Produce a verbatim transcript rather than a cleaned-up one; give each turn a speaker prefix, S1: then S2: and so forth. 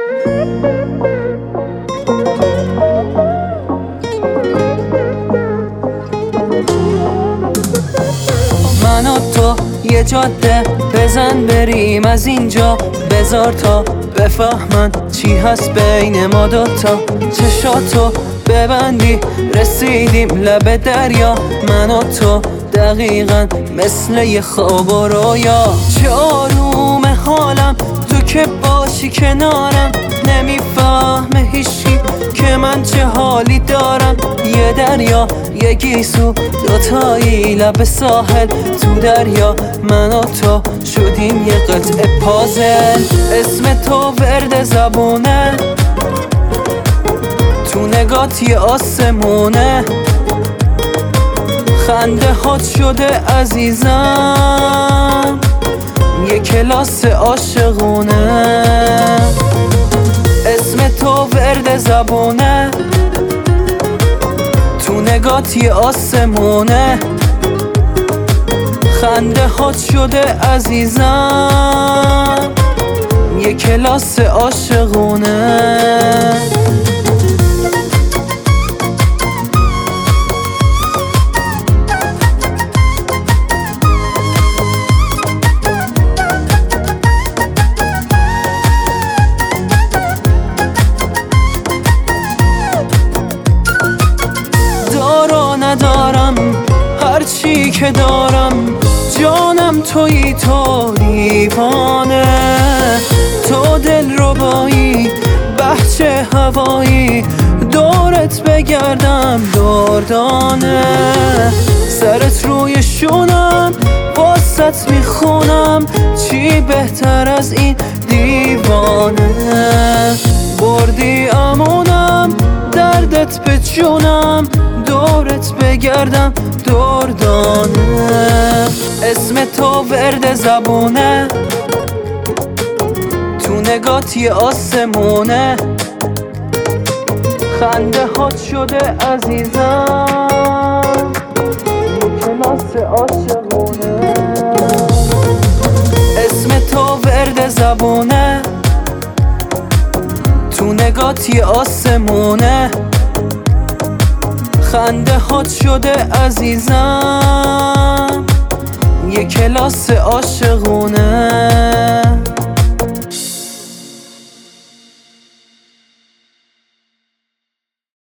S1: من و تو یه جاده بزن بریم از اینجا، بذار تا بفهمن چی هست بین ما دوتا. چشاتو ببندی رسیدیم لب دریا، من و تو دقیقا مثل یه خواب و رویا. چه آروم حالم تو که باشی کنارم، نمیفهمه هیچی که من چه حالی دارم. یه دریا یه گیسو دوتایی لب ساحل، تو دریا من و تو شدیم یه قطعه پازل. اسم تو ورد زبونه، تو نگات یه آسمونه، خنده هات شده عزیزم یه کلاس عاشقونه. اسم تو ورد زبونه، تو نگات یه آسمونه، خنده هات شده عزیزم یه کلاس عاشقونه. ندارم هرچی که دارم، جانم تویی تو دیوانه، تو دل ربایی بهچه هوایی، دورت بگردم دردانه. سرت روی شونم واسط میخونم، چی بهتر از این دیوانه. بردی امونم دردت به جونم، دورت بگردم دردانه. اسم تو ورد زبونه، تو نگات یه آسمونه، خنده هات شده عزیزم کلاس عاشقونه. اسم تو ورد زبونه، تو نگات یه آسمونه، خنده هات شده عزیزم یه کلاس عاشقونه.